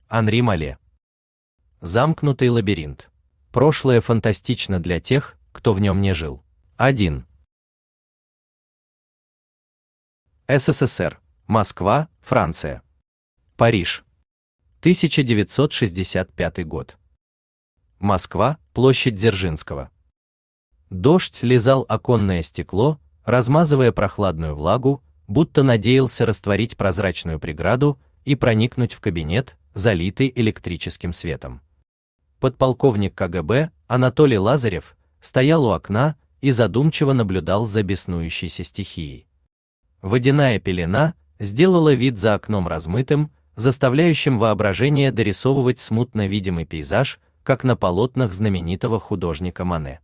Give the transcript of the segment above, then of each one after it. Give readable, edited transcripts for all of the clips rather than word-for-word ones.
Анри Мале. Замкнутый лабиринт. Прошлое фантастично для тех, кто в нем не жил. 1. СССР. Москва, Франция. Париж. 1965 год. Москва, площадь Дзержинского. Дождь лизал оконное стекло, размазывая прохладную влагу, будто надеялся растворить прозрачную преграду и проникнуть в кабинет, залитый электрическим светом. Подполковник КГБ Анатолий Лазарев стоял у окна и задумчиво наблюдал за беснующейся стихией. Водяная пелена сделала вид за окном размытым, заставляющим воображение дорисовывать смутно видимый пейзаж, как на полотнах знаменитого художника Мане.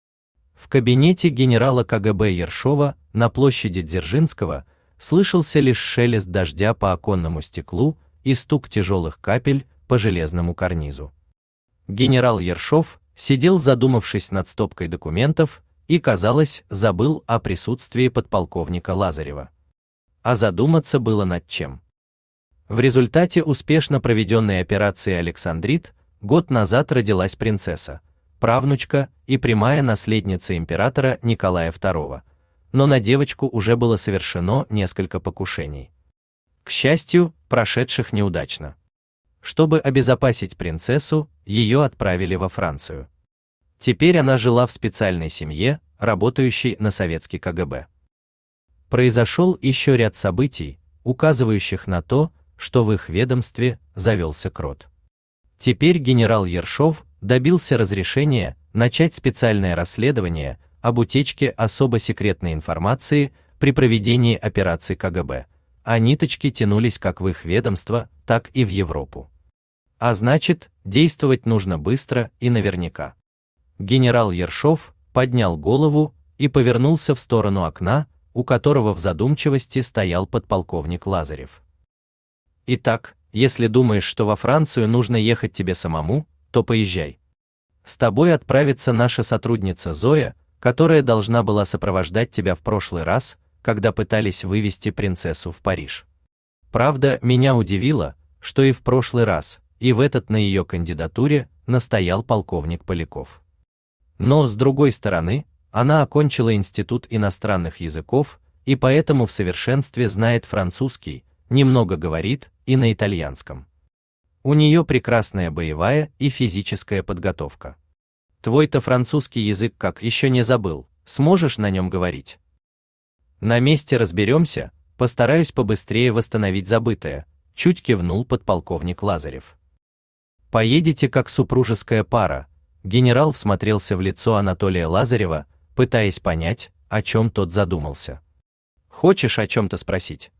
В кабинете генерала КГБ Ершова на площади Дзержинского слышался лишь шелест дождя по оконному стеклу и стук тяжелых капель по железному карнизу. Генерал Ершов сидел, задумавшись над стопкой документов, и, казалось, забыл о присутствии подполковника Лазарева. А задуматься было над чем. В результате успешно проведенной операции «Александрит» год назад родилась принцесса, правнучка и прямая наследница императора Николая II, но на девочку уже было совершено несколько покушений. К счастью, прошедших неудачно. Чтобы обезопасить принцессу, ее отправили во Францию. Теперь она жила в специальной семье, работающей на советский КГБ. Произошел еще ряд событий, указывающих на то, что в их ведомстве завелся крот. Теперь генерал Ершов добился разрешения начать специальное расследование об утечке особо секретной информации при проведении операций КГБ, а ниточки тянулись как в их ведомство, так и в Европу. А значит, действовать нужно быстро и наверняка. Генерал Ершов поднял голову и повернулся в сторону окна, у которого в задумчивости стоял подполковник Лазарев. Итак, если думаешь, что во Францию нужно ехать тебе самому, то поезжай. С тобой отправится наша сотрудница Зоя, которая должна была сопровождать тебя в прошлый раз, когда пытались вывести принцессу в Париж. Правда, меня удивило, что и в прошлый раз, и в этот на ее кандидатуре настоял полковник Поляков. Но, с другой стороны, она окончила Институт иностранных языков и поэтому в совершенстве знает французский, немного говорит и на итальянском. У нее прекрасная боевая и физическая подготовка. Твой-то французский язык как еще не забыл, сможешь на нем говорить? На месте разберемся, постараюсь побыстрее восстановить забытое, чуть кивнул подполковник Лазарев. Поедете как супружеская пара. Генерал всмотрелся в лицо Анатолия Лазарева, пытаясь понять, о чем тот задумался. Хочешь о чем-то спросить?